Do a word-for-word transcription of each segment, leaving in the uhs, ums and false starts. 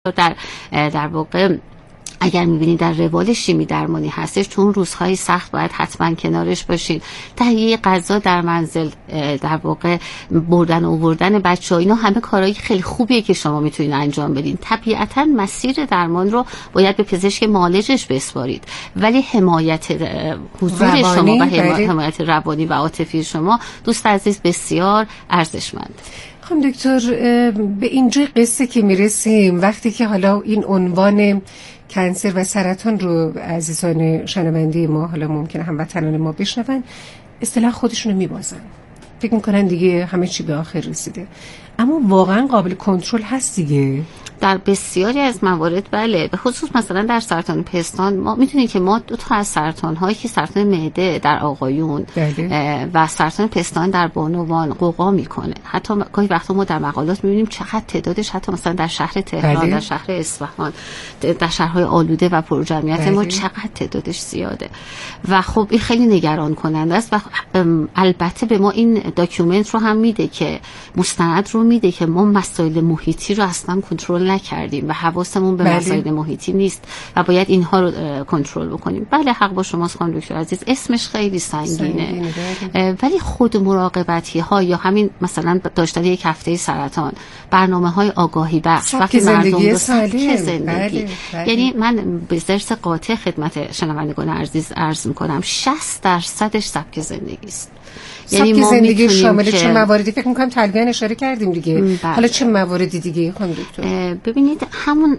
در در واقع اگر میبینید در روال شیمی درمانی هستش، تو اون روزهای سخت باید حتما کنارش باشین. تهیه غذا در منزل، در واقع بردن و آوردن بچه‌ها، اینا همه کارهای خیلی خوبیه که شما میتونید انجام بدین. طبیعتا مسیر درمان رو باید به پزشک معالجش بسپارید، ولی حمایت حضور شما و حمایت روانی و عاطفی شما دوست عزیز بسیار ارزشمند. خانم دکتر، به اینجای قصه که میرسیم، وقتی که حالا این عنوان کنسر و سرطان رو عزیزان شنونده ما، حالا ممکنه هموطنان ما بشنون، اصطلاح خودشونو میبازن، فکر میکنن دیگه همه چی به آخر رسیده، اما واقعا قابل کنترل هست دیگه؟ در بسیاری از موارد بله، به خصوص مثلا در سرطان پستان ما میتونیم که ما دو تا از سرطان هایی که سرطان معده در آقایون بله. و سرطان پستان در بانوان قوقا میکنه. حتی گاهی وقتا ما در مقالات میبینیم چقدر تعدادش حتی مثلا در شهر تهران بله. در شهر اصفهان، در شهرهای آلوده و پرجمعیت بله. ما چقدر تعدادش زیاده و خب این خیلی نگران کننده است. و البته به ما این داکیومنت رو هم میده که مستند رو میده که ما مسائل محیطی رو اصلا کنترل نکردیم و حواسمون به بله. مسائل محیطی نیست و باید اینها رو کنترل بکنیم. بله حق با شماست خانم دکتر عزیز، اسمش خیلی سنگینه, سنگینه ولی خود مراقبتی ها یا همین مثلا داشتن یک هفته سرطان، برنامه های آگاهی بخش، وقتی مردم رو سبک زندگی بله. بله. یعنی من به ضرس قاطع خدمت شنوندگان عزیز عرض میکنم شصت درصدش سبک زندگی است. یعنی سبک زندگی شامل که... چه مواردی؟ فکر می‌کنم تقریبا اشاره کردیم دیگه بله. حالا چه مواردی دیگه خانم دکتر؟ ببینید همون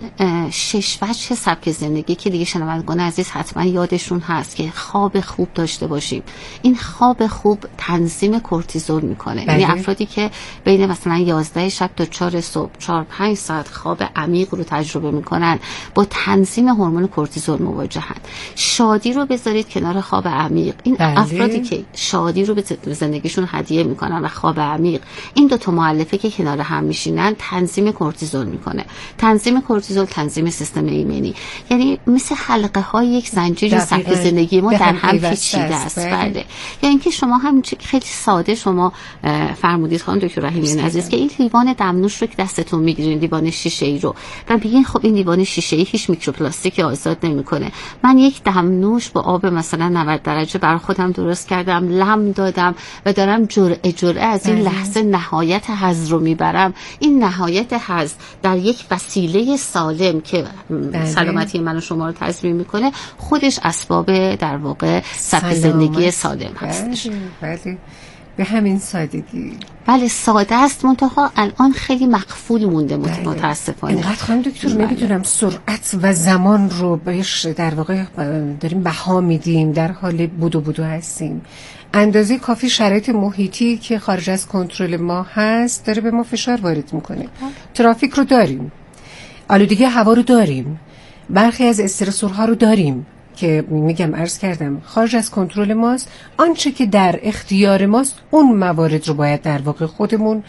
شش وجه سبک زندگی که دیگه شنوندگان عزیز حتما یادشون هست که خواب خوب داشته باشیم. این خواب خوب تنظیم کورتیزول میکنه. بله. یعنی افرادی که بین مثلا یازده شب تا چهار صبح چهار پنج ساعت خواب عمیق رو تجربه میکنن با تنظیم هورمون کورتیزول مواجهن. شادی رو بذارید کنار خواب عمیق. این بله. افرادی که شادی رو به زندگیشون هدیه میکنن و خواب عمیق، این دو تا مؤلفه که کنار هم میشینن تنظیم کورتیزول میکنه. تنظیم کورتیزول تنظیم سیستم ایمنی، یعنی مثل حلقه های یک زنجیر سبک زندگی ما در هم پیچیده است. بله. یا اینکه شما هم خیلی ساده شما فرمودید خانم دکتر رحیمی عزیز که این لیوان دمنوش رو که دستتون میگیرین، لیوان شیشه ای رو، و میگین خب این لیوان شیشه ای هیچ میکروپلاستیک آزاد نمیکنه، من یک دمنوش با آب مثلا نود درجه برای خودم درست کردم، لم دادم و دارم جرعه جرعه از این لحظه نهایت حظ رو میبرم. این نهایت حظ در یک وسیله سالم که بله. سلامتی من و شما رو تضمین میکنه، خودش اسباب در واقع سبک زندگی سالم هستش. بله بله به همین سادگی. بله ساده است، منتها الان خیلی مقفول مونده متاسفانه. اینقدر خانم دکتر نمیدونم سرعت و زمان رو بهش در واقع داریم بها میدیم، در حال بودو بودو هستیم. اندازه کافی شرایط محیطی که خارج از کنترل ما هست داره به ما فشار وارد میکنه. ترافیک رو داریم، آلودگی هوا رو داریم، برخی از استرسورها رو داریم که میگم عرض کردم خارج از کنترل ماست. آنچه که در اختیار ماست اون موارد رو باید در واقع خودمون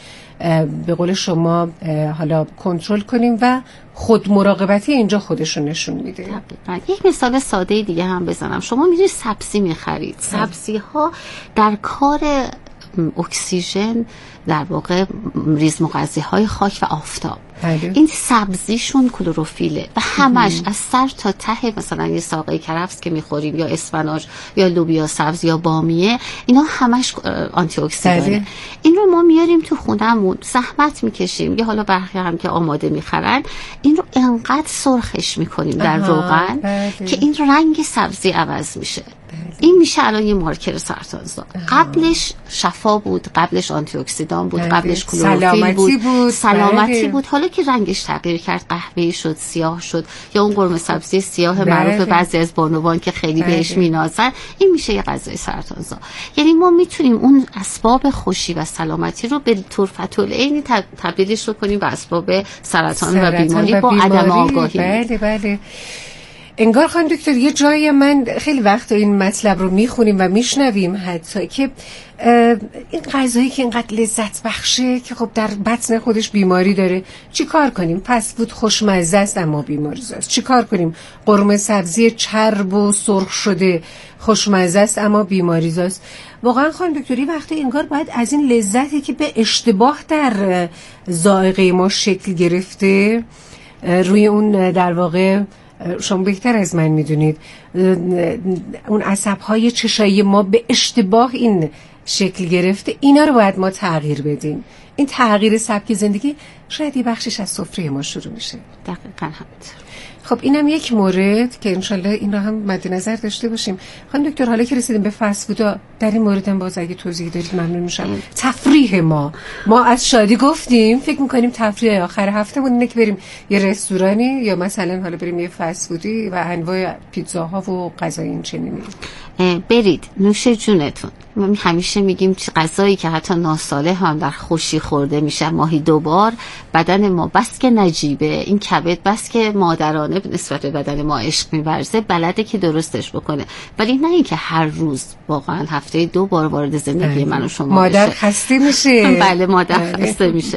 به قول شما حالا کنترل کنیم و خود مراقبتی اینجا خودش رو نشون میده. یک مثال ساده دیگه هم بزنم. شما میرید سبزی میخرید، سبزی ها در کار اکسیژن در واقع ریز مغذی های خاک و آفتاب بله. این سبزیشون کلروفیله و همش از سر تا ته، مثلا یه ساقه کرفس که میخوریم یا اسفناج یا لوبیا سبز یا بامیه، اینا همش آنتی اکسیدانه بله. این رو ما میاریم تو خونمون، زحمت میکشیم، یا حالا برخی هم که آماده میخرن، این رو انقدر سرخش میکنیم در روغن بله. که این رنگ سبزی عوض میشه بله. این میشه الان یه مارکر سرطانزا. قبلش شفا بود، قبلش آنتی اکسیدان بود بله. قبلش کلروفیل بود. بود سلامتی بله. بود. حالا که رنگش تغییر کرد، قهوه‌ای شد، سیاه شد، یا اون قرمه سبزی سیاه بله. معروف بعضی از بانوان که خیلی بله. بهش مینازن، این میشه یه غذای سرطانزا. یعنی ما میتونیم اون اسباب خوشی و سلامتی رو به طور فتولعینی تبدیلش رو کنیم به اسباب سرطان, سرطان و بیماری با عدم آگاهی. بله بله. انگار خانم دکتر یه جایی من خیلی وقت این مطلب رو میخونیم و میشنویم حتی که این غذایی که اینقدر لذت بخشه که خب در بطن خودش بیماری داره، چی کار کنیم؟ فست فود خوشمزه است اما بیماری زاست. چی کار کنیم؟ قرمه سبزی چرب و سرخ شده خوشمزه است اما بیماری زاست. واقعا خانم دکتری وقتی انگار باید از این لذتی که به اشتباه در ذائقه ما شکل گرفته روی اون در واقع شما بهتر از من میدونید اون عصب‌های چشایی ما به اشتباه این شکل گرفته، اینا رو باید ما تغییر بدیم. این تغییر سبک زندگی شاید یه بخشش از سفره ما شروع میشه. دقیقاً همینطور. خب اینم یک مورد که انشالله این رو هم مد نظر داشته باشیم. خانم دکتر حالا که رسیدیم به فست فودا، در این مورد هم باز اگه توضیح دادید ممنون میشم. تفریح ما ما از شادی گفتیم، فکر میکنیم تفریح آخر هفتهمون اینه که بریم یه رستورانی یا مثلا حالا بریم یه فست فودی و انواع پیتزاها و غذای این چنینی. برید نوش جونتون. ما همیشه میگیم غذایی که حتی ناساله هم در خوشی خورده میشه ماهی دوبار، بدن ما بس که نجیبه، این کبد بس که مادرانه نسبت به بدن ما عشق می‌ورزه، بلده که درستش بکنه. ولی نه اینکه هر روز واقعا هفته دو بار وارد زندگی من و شما مادر بشه. خسته میشه. بله مادر خسته میشه.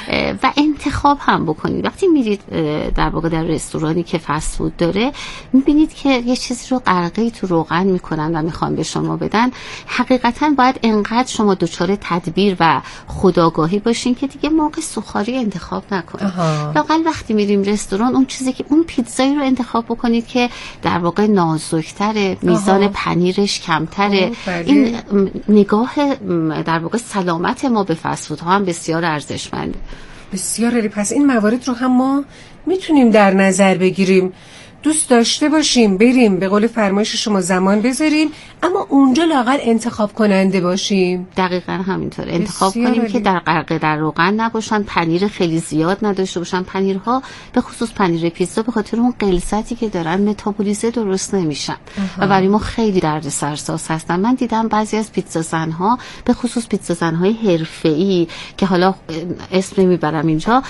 و انتخاب هم بکنید. وقتی میرید در واقع در رستورانی که فست فود داره، میبینید که یه چیزی رو غرقه تو روغن میکنن و میخوان به شما بدن، حقیقتا باید انقدر شما دچار تدبیر و خودآگاهی باشین که دیگه موقع سوخاری انتخاب نکنید. لااقل وقتی میریم رستوران اون چیزی که اون پیتزایی رو انتخاب بکنید که در واقع نازک‌تره، میزان آها. پنیرش کمتره. این نگاه در واقع سلامت ما به فست فودها هم بسیار ارزشمنده. بسیار عالی. پس این موارد رو هم ما میتونیم در نظر بگیریم، دوست داشته باشیم بریم به قول فرمایش شما زمان بذاریم، اما اونجا لااقل انتخاب کننده باشیم. دقیقاً همینطور انتخاب کنیم عالی. که در غرق در روغن نباشن، پنیر خیلی زیاد نداشته باشن. پنیرها به خصوص پنیر پیتزا به خاطر اون غلظتی که دارن متابولیزه درست نمیشن و برای ما خیلی دردسرساز هستن. من دیدم بعضی از پیتزا زنها به خصوص پیتزا زنهای حرفه‌ای که حالا اسم نمیبرم اینجا،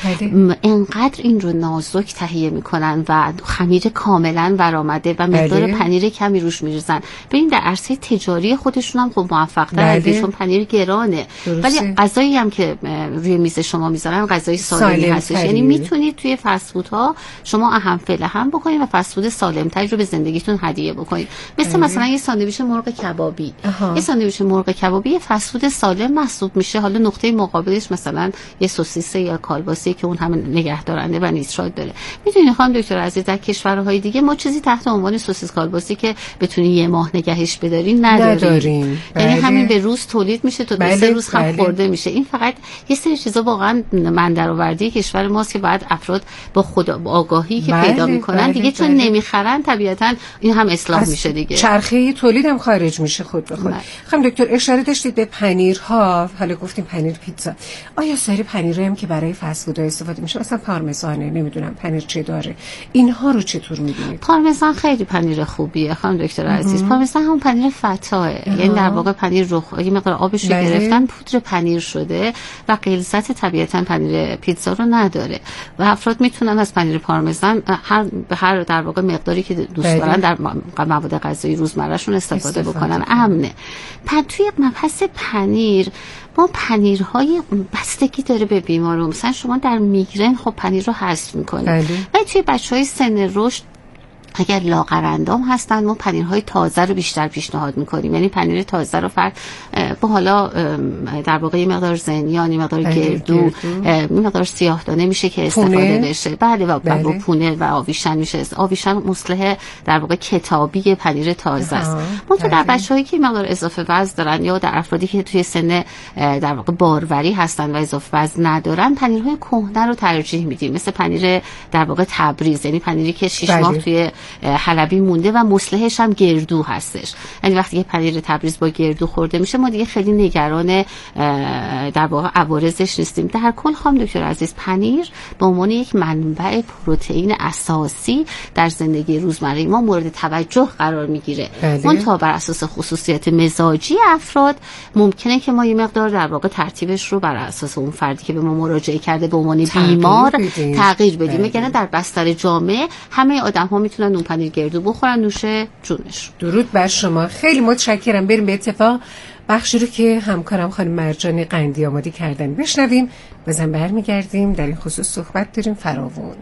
انقدر این رو نازک تهیه میکنن و خمیر کاملا برآمده و مقدار بله. پنیر کمی روش میریزن. ببین در عرصه تجاری خودشون هم خب موفق ترن بله. چون پنیر گرانه، ولی غذایی هم که روی میز شما میذارن غذای سالمی هستش. یعنی میتونید توی فست فودها شما اهم فعل هم بکنید و فست فود سالم تری رو به زندگیتون هدیه بکنید. مثل بله. مثلا یه ساندویچ مرغ کبابی. آها. یه ساندویچ مرغ کبابی یه فست فود سالم محسوب میشه. حالا نقطه مقابلش مثلا یه سوسیس یا کالباسی که اون هم نگهدارنده و نیترات داره. میدونید خانم دکتر عزیز در کشورهای دیگه ما چیزی تحت عنوان سوسیس کالباسی که بتونی یه ماه نگهش بدارین نداریم, نداریم. بله. یعنی همین به روز تولید میشه تا بله. دو سه روز هم بله. خورده میشه. این فقط یه سری چیزا واقعا من درآوردی کشور ماست که بعد افراد با خود با آگاهی که بله. پیدا میکنن بله. دیگه چون بله. نمیخرن طبیعتا این هم اصلاح میشه دیگه، چرخه تولید هم خارج میشه خود به خود. خانم دکتر اشاره داشتید به پنیرها، حالا گفتیم پنیر پیتزا، آیا سری پنیرایی هم که برای فست فود استفاده میشه مثلا پارمزانه، نمیدونم پنیر چداره، اینها رو چطور میبینید؟ پارمزان خیلی پنیر خوبیه خانم دکتر عزیز. پارمزان هم پنیر فتاه، یعنی در واقع پنیر رو یه مقدار آبش رو گرفتن پودر پنیر شده و غلظت طبیعتا پنیر پیتزا رو نداره و افراد میتونن از پنیر پارمزان هر به هر در واقع مقداری که دوست بله. دارن در مواد غذایی روزمرهشون استفاده, استفاده بکنن. امنه. پس توی مبحث پنیر ما پنیرهای بستگی داره به بیمارو. مثلا شما در میگرن خب پنیر رو حذف میکنید بله. ولی توی بچهای سن رشد اگر لاغرندام هستن ما پنیرهای تازه رو بیشتر پیشنهاد میکنیم. یعنی پنیر تازه رو فرد با حالا در واقع یه مقدار زنیان، یه مقدار گردو، یه مقدار سیاه دانه میشه که استفاده پونه. بشه. بله و بله. با پونه و آویشن میشه. آویشن مصلح در واقع کتابی پنیر تازه است. ما تو در بچه‌هایی که مقدار اضافه وزن دارن یا در افرادی که توی سن در واقع باروری هستن و اضافه وزن ندارن پنیرهای کهنه رو ترجیح میدیم، مثل پنیر در واقع تبریز، یعنی پنیری که شش ماه توی حلبی مونده و مصلحش هم گردو هستش. یعنی وقتی که پنیر تبریز با گردو خورده میشه ما دیگه خیلی نگران در واقع عوارضش نیستیم. در کل خانم دکتر عزیز پنیر به عنوان یک منبع پروتئین اساسی در زندگی روزمره ما مورد توجه قرار میگیره. اون تا بر اساس خصوصیت مزاجی افراد ممکنه که ما یه مقدار در واقع ترتیبش رو بر اساس اون فردی که به ما مراجعه کرده به عنوان بیمار تغییر بدیم. مگر در بستر جامعه همه آدم‌ها میتونن اون پنیر گردو بخورن نوش جونش. درود بر شما، خیلی متشکرم. بریم به اتفاق بخشی رو که همکارم خانم مرجان قندی آماده کردن بشنویم، بازم برمیگردیم در این خصوص صحبت داریم فراوون.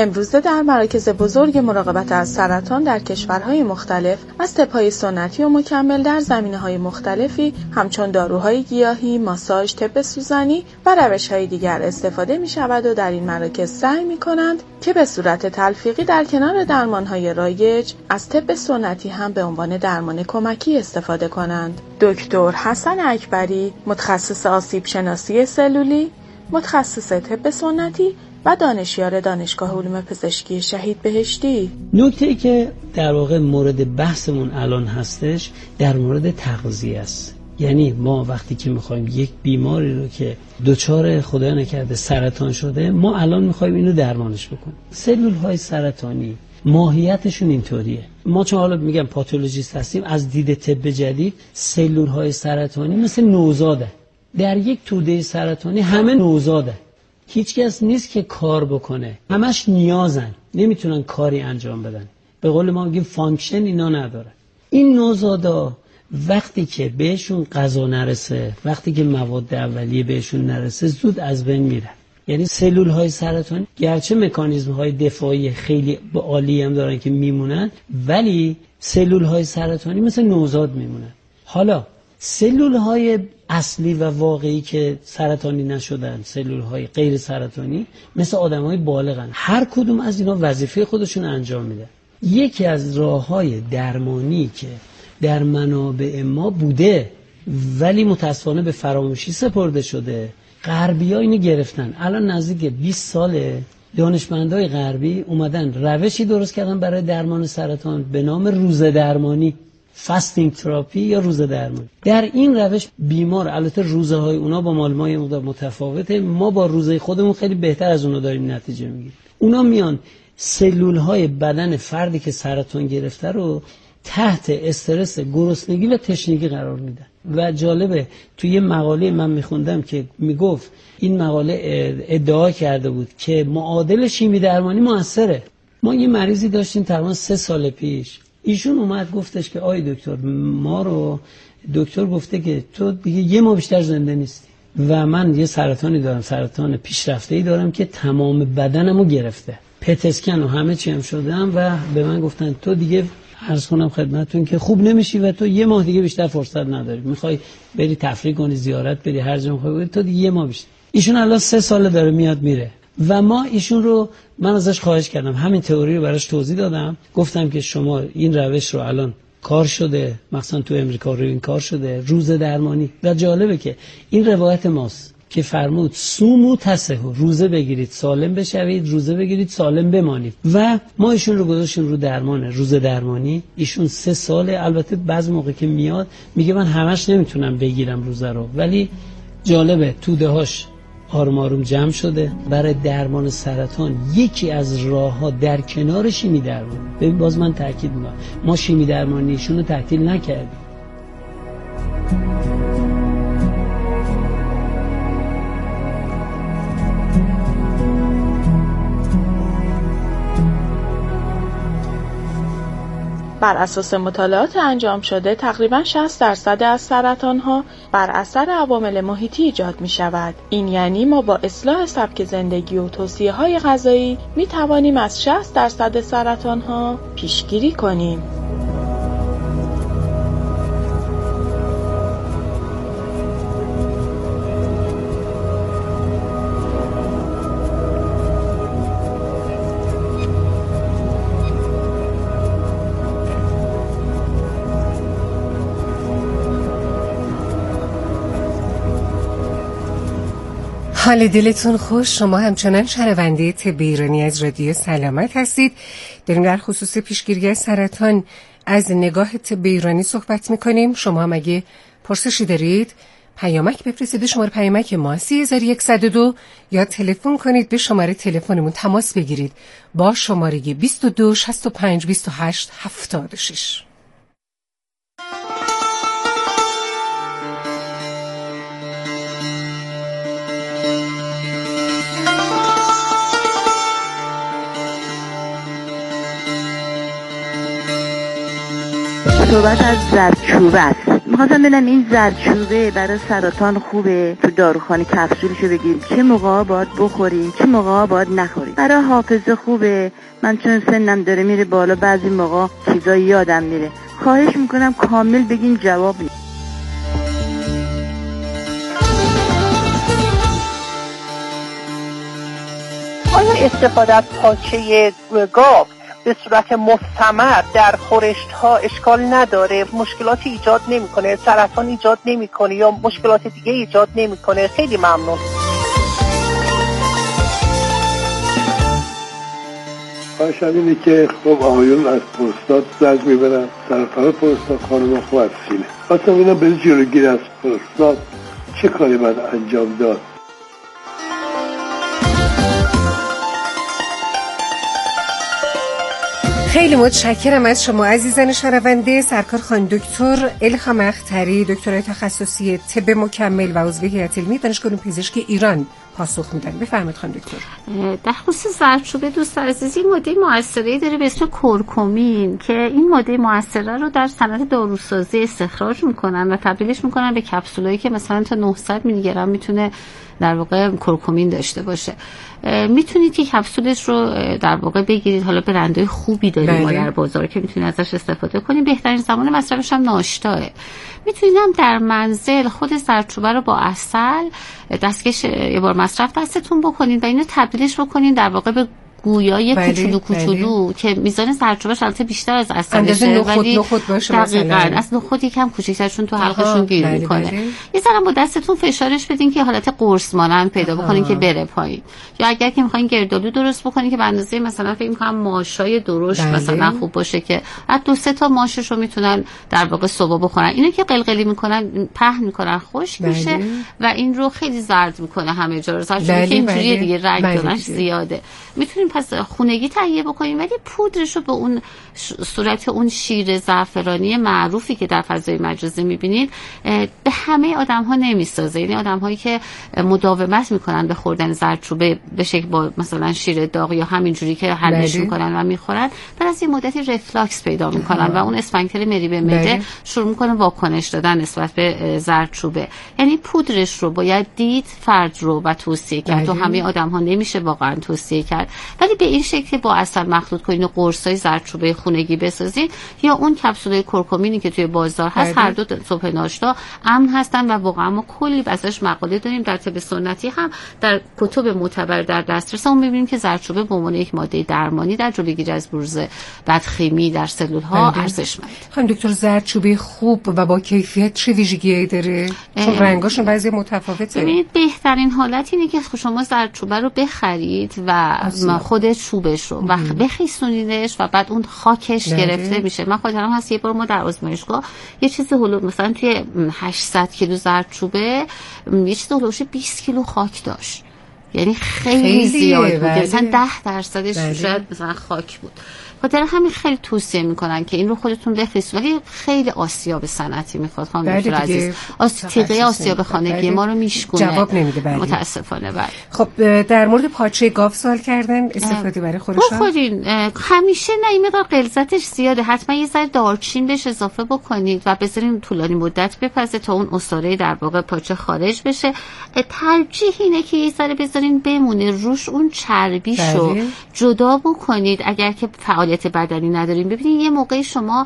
امروزه در مراکز بزرگ مراقبت از سرطان در کشورهای مختلف از طب‌های سنتی و مکمل در زمینه‌های مختلفی همچون داروهای گیاهی، ماساژ، طب سوزنی و روش‌های دیگر استفاده می‌شود و در این مراکز سعی می‌کنند که به صورت تلفیقی در کنار درمان‌های رایج از طب سنتی هم به عنوان درمان کمکی استفاده کنند. دکتر حسن اکبری، متخصص آسیب شناسی سلولی، متخصص طب سنتی و دانشیار دانشگاه علوم پزشکی شهید بهشتی. نکته‌ای که در واقع مورد بحثمون الان هستش در مورد تغذیه است. یعنی ما وقتی که میخوایم یک بیماری رو که دچار خدا نکرده سرطان شده، ما الان میخوایم اینو درمانش بکنیم. سلول های سرطانی ماهیتشون اینطوریه. ما چون حالا میگم پاتولوژیست هستیم، از دید طب جدید سلول های سرطانی مثل نوزاده. در یک توده سرطانی همه نوزاده. هیچ کس نیست که کار بکنه، همش نیازن، نمیتونن کاری انجام بدن. به قول ما میگیم فانکشن اینا نداره. این نوزادا وقتی که بهشون غذا نرسه، وقتی که مواد اولیه بهشون نرسه، زود از بین میرن. یعنی سلول های سرطانی گرچه مکانیزم های دفاعی خیلی عالی هم دارن که میمونن، ولی سلول های سرطانی مثل نوزاد میمونن. حالا سلول های اصلی و واقعی که سرطانی نشدن، سلول های غیر سرطانی مثل آدم های بالغن. هر کدوم از اینا وظیفه خودشون انجام میده. یکی از راه های درمانی که در منابع ما بوده ولی متاسفانه به فراموشی سپرده شده، غربی ها اینو گرفتن. الان نزدیک بیست ساله دانشمندای غربی اومدن روشی درست کردن برای درمان سرطان به نام روزه درمانی، فاستینگ تراپی یا روزه درمانی. در این روش بیمار، البته روزه های اونا با مال ما یه مقدار متفاوته، ما با روزه خودمون خیلی بهتر از اونا داریم نتیجه میگیریم. اونا میان سلول های بدن فردی که سرطان گرفته رو تحت استرس گرسنگی و تشنگی قرار میدن. و جالبه توی یه مقاله من میخوندم که میگفت، این مقاله ادعا کرده بود که معادل شیمی درمانی موثره. ما یه مریضی داشتیم تقریبا سه سال پیش، ایشون اومد گفتش که آی دکتر، ما رو دکتر گفته که تو دیگه یه ماه بیشتر زنده نیستی و من یه سرطانی دارم، سرطان پیشرفته‌ای دارم که تمام بدنمو گرفته، پت اسکن و همه چی هم شدم و به من گفتن تو دیگه عرض کنم خدمتتون که خوب نمیشی و تو یه ماه دیگه بیشتر فرصت نداری، میخوای بری تفریح کنی، زیارت بری، هر جا میخوای بری، تو دیگه یه ماه بیشتر. ایشون الان سه ساله داره میاد میره و ما ایشون رو، من ازش خواهش کردم همین تئوری رو براش توضیح دادم، گفتم که شما این روش رو الان کار شده، مثلا تو امریکا رو این کار شده، روزه درمانی. و جالبه که این روایت ماست که فرمود سومو تصحو، روزه بگیرید سالم بشوید، روزه بگیرید سالم بمانید. و ما ایشون رو گذاشتیم رو درمان روزه درمانی. ایشون سه ساله، البته بعضی موقع که میاد میگه من همش نمیتونم بگیرم روزه رو، ولی جالبه توده هاش آروم آروم جمع شده. برای درمان سرطان یکی از راه‌ها در کنار شیمی درمانی، ببین باز من تاکید میکنم، ما شیمی درمانیشون رو تعطیل نکردیم. بر اساس مطالعات انجام شده تقریباً شصت درصد از سرطان‌ها بر اثر عوامل محیطی ایجاد می‌شود. این یعنی ما با اصلاح سبک زندگی و توصیه‌های غذایی می‌توانیم از شصت درصد سرطان‌ها پیشگیری کنیم. حال دلتون خوش، شما همچنان شنونده طب ایرانی از رادیو سلامت هستید. داریم در خصوص پیشگیری از سرطان از نگاه طب ایرانی صحبت میکنیم. شما هم اگه پرسشی دارید پیامک بفرستید، شماره پیامک ما سه هزار و صد و دو یا تلفن کنید به شماره تلفنمون تماس بگیرید با شماره بیست و دو شصت و پنج بیست و هشت هفتاد و شش. صحبت از زردچوبه است. میخواستم ببینم این زردچوبه برای سرطان خوبه؟ تو داروخانه کپسولشو بگیریم، چه موقع باید بخوریم، چه موقع باید نخوریم؟ برای حافظه خوبه. من چون سنم داره میره بالا بعضی موقع چیزا یادم میره. خواهش میکنم کامل بگین جواب میده. آیا استفاده از پاچه گاو به صورت مستمر در خورشت ها اشکال نداره؟ مشکلاتی ایجاد نمیکنه؟ سرطان ایجاد نمیکنه یا مشکلات دیگه ایجاد نمیکنه؟ خیلی ممنون. خواهشم اینه که خب آقایون از پروستات زنگ میبرن، سرطان پروستات، خانم خوب از سینه. خواستم اینا برای جلوگیری از پروستات چه کاری باید انجام داد؟ خیلی متشکرم از شما عزیزان شنونده. سرکار خانم دکتر الهام اختری، دکترای تخصصی طب مکمل و عضو هیئت علمی دانشگاه پزشکی ایران پاسخ میدن. بفرمایید خانم دکتر. در خصوص زردچوبه دوست عزیز، این ماده موثره‌ای داره به اسم کورکومین که این ماده موثره رو در صنعت داروسازی استخراج میکنن و تبدیلش میکنن به کپسولایی که مثلا تا نهصد میلی گرم میتونه در واقع کورکومین داشته باشه. میتونید که کپسولش رو در واقع بگیرید. حالا برندهای خوبی داریم ما در بازار که میتونید ازش استفاده کنید. بهترین زمان مصرفش هم ناشتاه. میتونید هم در منزل خود زردچوبه رو با عسل دستکش یه بار مصرف دستتون بکنید و اینو تبدیلش بکنید در واقع به گویای کوچولو کوچولو که میزان زردچوبه‌اش البته بیشتر از عسلشه، ولی نخود باشه دقیقاً از نخود یکم کوچیک‌ترشون تو حلقشون گیر میکنه. یه ذره با دستتون فشارش بدین که حالت قرص مانند پیدا بکنین که بره پایین. یا اگر که میخواین گردآلو درست بکنین که به اندازه مثلا فکر می‌کنم ماشای درشت مثلا خوب باشه که حتی دو سه تا ماشش رو میتونن در واقع صبح بخورن. اینو که قلقلی میکنن پهن میکنن خشک میشه و این رو خیلی زرد میکنه همه جا رو. چون که اینجوریه دیگه رنگش زیاده. میتونیم پس خونگی تهیه بکنیم، ولی پودرش رو به اون صورت اون شیر زعفرانی معروفی که در فضای مجازی میبینید به همه آدم ها نمیسازه. یعنی آدم هایی که مداومت میکنن به خوردن زردچوبه به شکل با مثلا شیر داغ یا همینجوری که حلش میکنن و میخورن، بعد از این مدتی رفلاکس پیدا میکنن و اون اسفنکتر مری به معده شروع میکنه واکنش دادن نسبت به زردچوبه. یعنی پودرش رو باید دید، فرد رو و توصیه کرد. تو همه آدم ها نمیشه واقعا توصیه کرد، ولی به این شکل با عسل مخلوط کنین و قرصای زردچوبه خونگی بسازین یا اون کپسولای کورکومینی که توی بازار هست، هر دو صبح ناشتا امن هستن و واقعا ما کلی ازش مقاله داریم در طب سنتی هم در کتب معتبر در دسترس اون می‌بینیم که زردچوبه به عنوان یک ماده درمانی در جلوگیری از بروز بدخیمی در سلول‌ها ارزشمند. خانم دکتر زردچوبه خوب و با کیفیت چه ویژگی‌ای داره؟ چون رنگاشون بعضی متفاوته. ببینید بهترین حالت اینه که شما زردچوبه رو بخرید و خود چوبش رو و بخیسونیدش و بعد اون خاکش بله. گرفته میشه. من خاطرم هست یه بار ما در آزمایشگاه یه چیزی هلو مثلا توی هشتصد کیلو زردچوبه یه چیزی هلوش بیست کیلو خاک داشت. یعنی خیلی, خیلی زیاد بود. مثلا ده درصدش بله. شاید مثلا خاک بود. خاطر همین خیلی توصیه میکنن که این رو خودتون بفرستید، ولی خیلی آسیاب صنعتی میخواد خانم دکتر عزیز. آس تیغه آسیاب خانگی ما رو میشکونه. جواب نمیده بله. متاسفانه بله. خب در مورد پاچه گاو سوال کردن، استفاده برای خودشون بخورین. همیشه نه این مقدار غلظتش زیاده، حتما یه ذره دارچین بهش اضافه بکنید و بذارین طولانی مدت بپزه تا اون عصاره در واقع پاچه خارج بشه. ترجیح اینه که یه ذره بذارین بمونه روش، اون چربیشو بله. جدا بکنید اگر که فعال بدنی ندارین. ببینید یه موقعی شما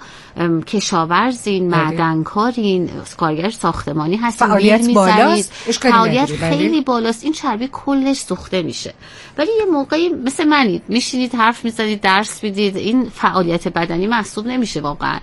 کشاورزین، معدنکارین، کارگر ساختمانی هستین، فعالیت بالاست، فعالیت خیلی بالاست، این چربی کلش سوخته میشه. ولی یه موقعی مثل منید میشینید حرف میزنید درس میدید، این فعالیت بدنی محسوب نمیشه واقعا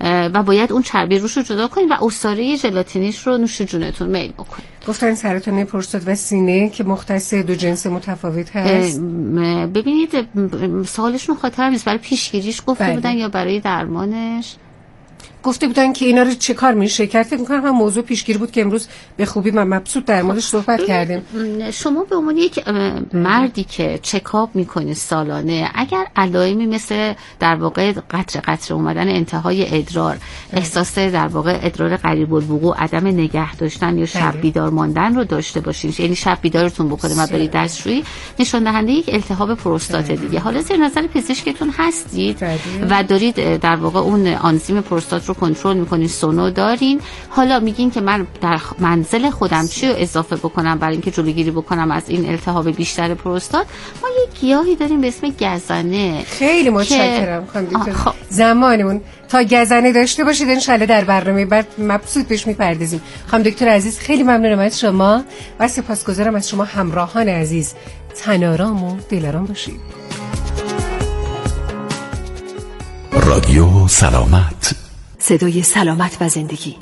و باید اون چربی روش رو جدا کنید و عصاره ژلاتینیش رو نوش جونتون میل بکنید. گفتن سرطان پروستات و سینه که مختص دو جنس متفاوت هست. ببینید سوالشون خاطرم نیست، برای پیشگیریش گفته بله. بودن یا برای درمانش گفته بودن که اینا رو چه کار میشه کرد. فکر می‌کنم هم موضوع پیشگیری بود که امروز به خوبی من مبسوط در موردش صحبت کردیم. شما به عنوان یک مردی که چکاپ میکنید سالانه، اگر علائمی مثل در واقع قطره قطره اومدن انتهای ادرار، احساس در واقع ادرار قریب الوقوع، عدم نگه داشتن یا شب بیدار ماندن رو داشته باشین، یعنی شب بیدارتون بکنه و برید دستشویی، نشان دهنده یک التهاب پروستات دیگه. حالا زیر نظر پزشکتون هستید و دارید در واقع اون آنزیم پروستات رو کنترل میکنین، سونو دارین. حالا میگین که من در منزل خودم چی رو اضافه بکنم برای اینکه جلوگیری بکنم از این التهاب بیشتر پروستات. ما یک گیاهی داریم به اسم گزنه. خیلی متشکرم خانم دکتر. خب. زمانمون تا گزنه داشته باشید انشالله در برنامه بعد مبسوط بهش میپردازیم. خانم دکتر عزیز خیلی ممنونم از شما و سپاسگزارم از شما همراهان عزیز. تن‌آرام و دل‌آرام باشید. رادیو سلامت، صدای سلامت و زندگی.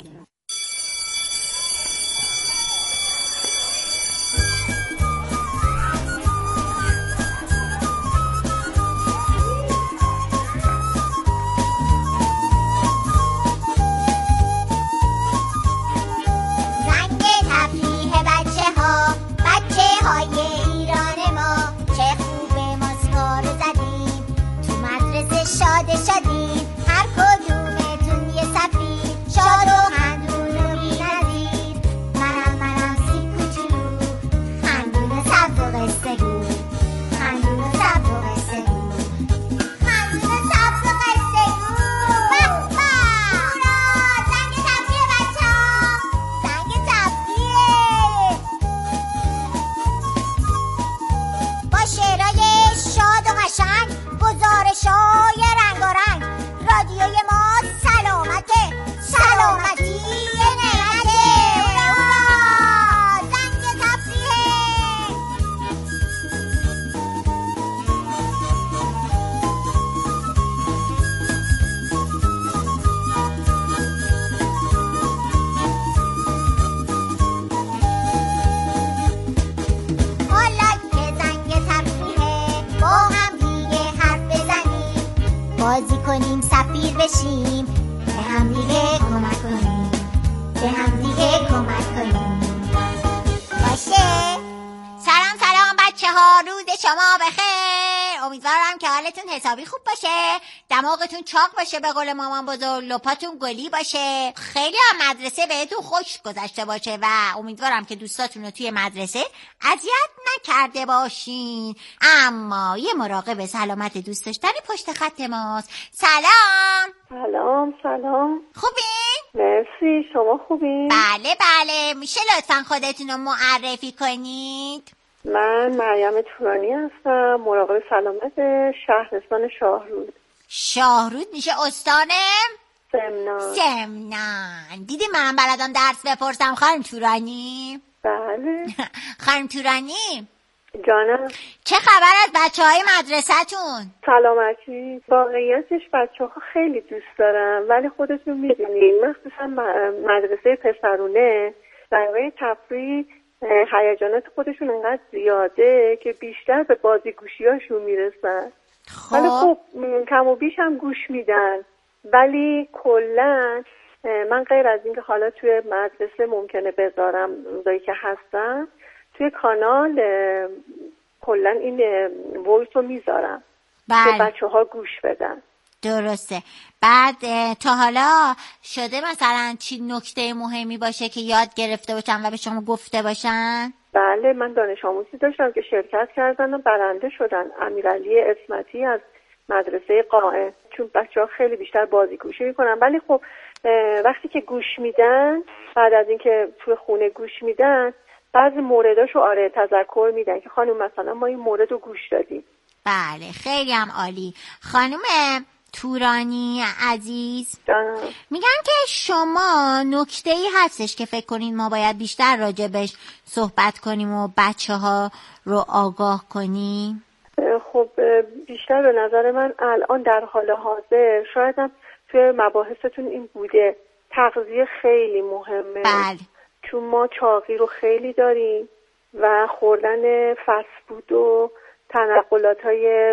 بازی کنیم، سفیر بشیم، به هم دیگه کمک کنیم، به هم دیگه کمک کنیم. باشه. سلام سلام بچه ها، روز شما بخیر. امیدوارم که حالتون حسابی خوب باشه، دماغتون چاق باشه، به قول مامان بزرگ لپاتون گلی باشه، خیلی هم مدرسه بهتون خوش گذشته باشه و امیدوارم که دوستاتون رو توی مدرسه اذیت نکرده باشین. اما یه مراقب سلامت دوست داشتنی پشت خط ماست. سلام. سلام سلام. خوبین؟ مرسی، شما خوبین؟ بله بله. میشه لطفا خودتون رو معرفی کنید؟ من مریم تورانی هستم، مراقب سلامت شهرستان شاهرود. شاهرود میشه استان سمنان. سمنان. دیدی من بلدم درس بپرسم خانم تورانی؟ بله. خانم تورانی جانم، چه خبر از بچه های مدرسه‌تون؟ سلامتی. واقعیتش بچه ها خیلی دوست دارم، ولی خودتون میدونین مخصوصا مدرسه پسرونه برای تفریح هیجانات خودشون انقدر زیاده که بیشتر به بازی گوشی هاشون میرسن. خب. ولی خب کم و بیش هم گوش میدن، ولی کلن من غیر از اینکه حالا توی مدرسه ممکنه بذارم روزایی که هستم توی کانال کلن این وایس رو میذارم که بچه ها گوش بدن. درسته. بعد تا حالا شده مثلا چی نکته مهمی باشه که یاد گرفته باشن و به شما گفته باشن؟ بله، من دانش آموزی داشتم که شرکت کردن و برنده شدن. امیرعلی اسمتی از مدرسه قائم. چون بچه ها خیلی بیشتر بازی گوشی میکنن، ولی خب وقتی که گوش میدن، بعد از اینکه توی خونه گوش میدن، بعضی مورداشو آره تذکر میدن که خانم مثلا ما این مورد رو گوش دادیم. بله، خیلی هم عالی. خانم تورانی عزیز، جانم. میگم که شما نکته ای هستش که فکر کنین ما باید بیشتر راجبش صحبت کنیم و بچه ها رو آگاه کنیم؟ خب بیشتر به نظر من الان در حال حاضر شاید هم توی مباحثتون این بوده، تغذیه خیلی مهمه. بله. چون ما چاقی رو خیلی داریم و خوردن فست فود و تنقلات های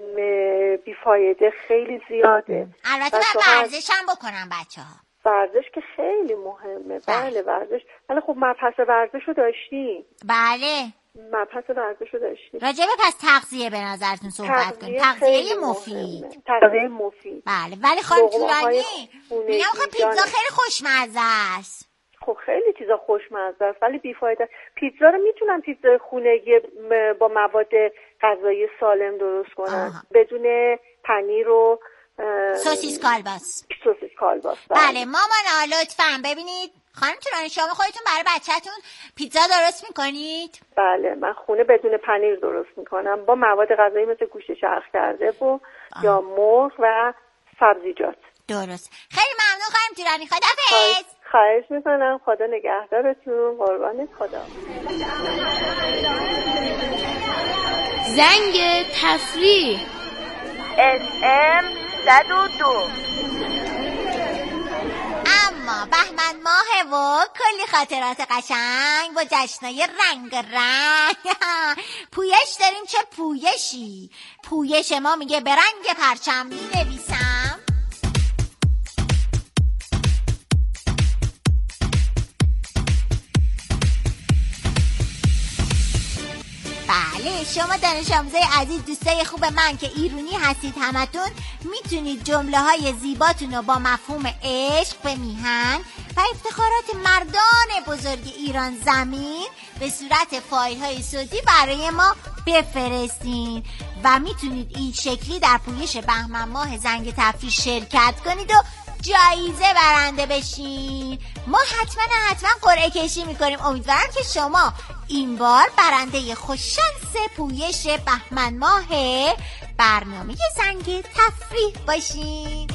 بیفایده خیلی زیاده. البته باید ورزش هم بکنن بچه ها. ورزش که خیلی مهمه. بله ورزش. ولی خب مبحث ورزش رو داشتیم. بله مبحث ورزش رو داشتیم. راجبه پس تغذیه به نظرتون صحبت کنیم. تغذیه مفید. تغذیه مفید. بله. ولی خانم تورانی میگم خب پیتزا خیلی خوشمزه است. خب خیلی چیزا خوشمزه است ولی بیفایده. پیتزا رو میتونن پیتزا خونگی با مواد غذایی سالم درست کنن. آه. بدون پنیر و سوسیس کالباس. سوسیس کالباس. بله مامانا لطفاً ببینید خانم تورانی شما خودتون برای بچه‌تون پیتزا درست میکنید؟ بله من خونه بدون پنیر درست میکنم با مواد غذایی مثل گوشت چرخ کرده و آه. یا مرغ و سبزیجات. درست. خیلی ممنون خانم تورانی. خداحافظ. خواهش میکنم. خدا نگهدارتون. قربانت. خدا. زنگ تفریح اس ام صد و دو. اما بهمن ماه و کلی خاطرات قشنگ با جشنای رنگ رنگ. پویش داریم. چه پویشی؟ پویش ما میگه به رنگ پرچم مینویسم. بله شما دانش آموزای عزیز دوستای خوب من که ایرانی هستید همتون میتونید جمله های زیباتون رو با مفهوم عشق به میهن و افتخارات مردان بزرگ ایران زمین به صورت فایل های صوتی برای ما بفرستین و میتونید این شکلی در پویش بهمن ماه زنگ تفریح شرکت کنید و جایزه برنده بشین. ما حتما حتما قرعه کشی میکنیم. امیدوارم که شما این بار برنده خوششانس پویش بهمن ماه برنامه زنگ تفریح باشین.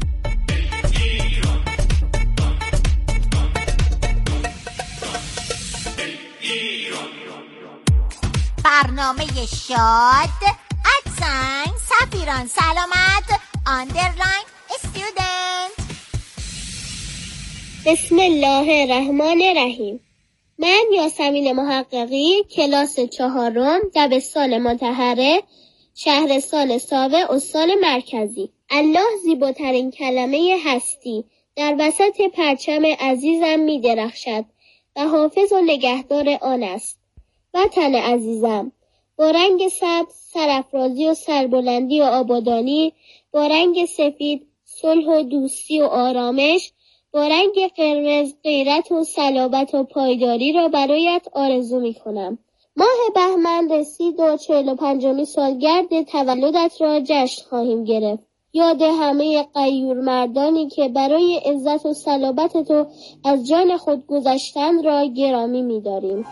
برنامه شاد ادسنگ سفیران سلامت آندرلاین استودنت. بسم الله الرحمن الرحیم. من یاسمین محققی کلاس چهارم دبستان مطهره شهرستان ساوه استان مرکزی. الله زیباترین کلمه هستی در وسط پرچم عزیزم می درخشد و حافظ و نگهدار آن است. وطن عزیزم با رنگ سبز سرافرازی و سربلندی و آبادانی، با رنگ سفید صلح و دوستی و آرامش، با رنگ قرمز غیرت و صلابت و پایداری را برایت آرزو می کنم. ماه بهمن رسید و چهل و پنجمین سالگرد تولدت را جشن خواهیم گرفت. یاد همه غیور مردانی که برای عزت و صلابت تو از جان خود گذشتن را گرامی می داریم.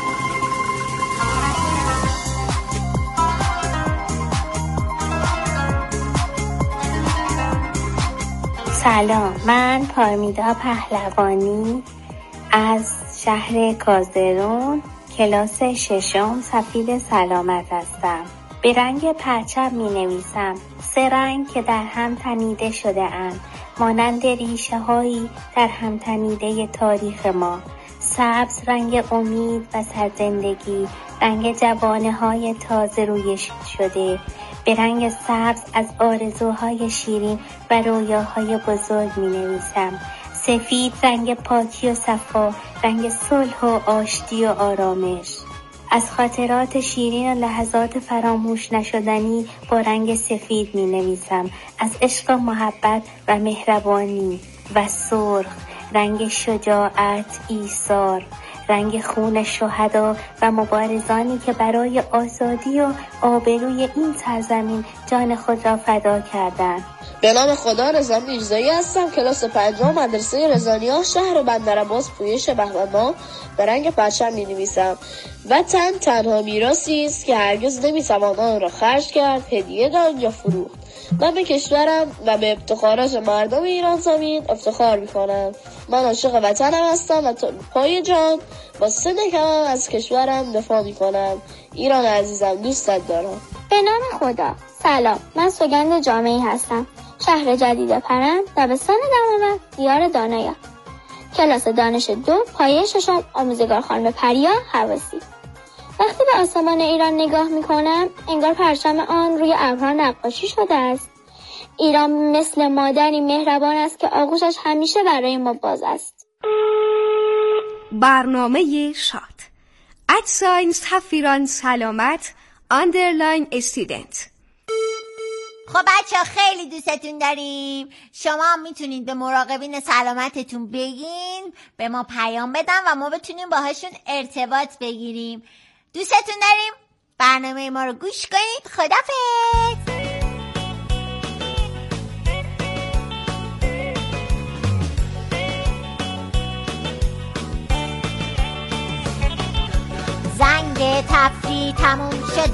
سلام، من پارمیدا پهلوانی از شهر کازرون کلاس ششم سفید سلامت هستم. به رنگ پرچم می نویسم سه رنگ که در هم تنیده شده اند مانند ریشه هایی در هم تنیده تاریخ ما. سبز رنگ امید و سرزندگی، رنگ جوانه های تازه رویش شده. به رنگ سبز از آرزوهای شیرین و رویاهای بزرگ می نویسم. سفید رنگ پاکی و صفا، رنگ صلح و آشتی و آرامش. از خاطرات شیرین و لحظات فراموش نشدنی با رنگ سفید می نویسم. از عشق و محبت و مهربانی. و سرخ رنگ شجاعت، ایثار، رنگ خون شهدا و مبارزانی که برای آزادی و آبروی این سرزمین جان خود را فدا کردند. به نام خدا رضا میرزایی هستم کلاس پنجم مدرسه رضانیاه شهر بندرعباس پویش بهمن ماه به رنگ پرچم می‌نویسم. وطن تنها میراثی است که هرگز نمی‌توان آن را خرج کرد، هدیه داد یا فروخت. من به کشورم و به افتخارات مردم ایران زمین افتخار می‌کنم. من عاشق وطنم هستم و تا پای جان با سه کلم از کشورم دفاع می‌کنم. ایران عزیزم دوستت دارم. به نام خدا. سلام، من سوگند جامعی هستم. شهر جدید پرند، دبستان دماوند، دیار دانایا. کلاس دانش دو پایه ششم آموزگار خانم پریا حواسی. وقتی به آسمان ایران نگاه میکنم انگار پرچم آن روی ابرها نقاشی شده است. ایران مثل مادری مهربان است که آغوشش همیشه برای ما باز است. برنامه شاد ادساین سفیران سلامت آندرلاین استودنت. خب بچه ها خیلی دوستتون داریم. شما میتونید به مراقبین سلامتتون بگین به ما پیام بدن و ما بتونیم باهاشون ارتباط بگیریم. دوستتون داریم. برنامه ما رو گوش کنید. خدافظ. تفریح تموم شده.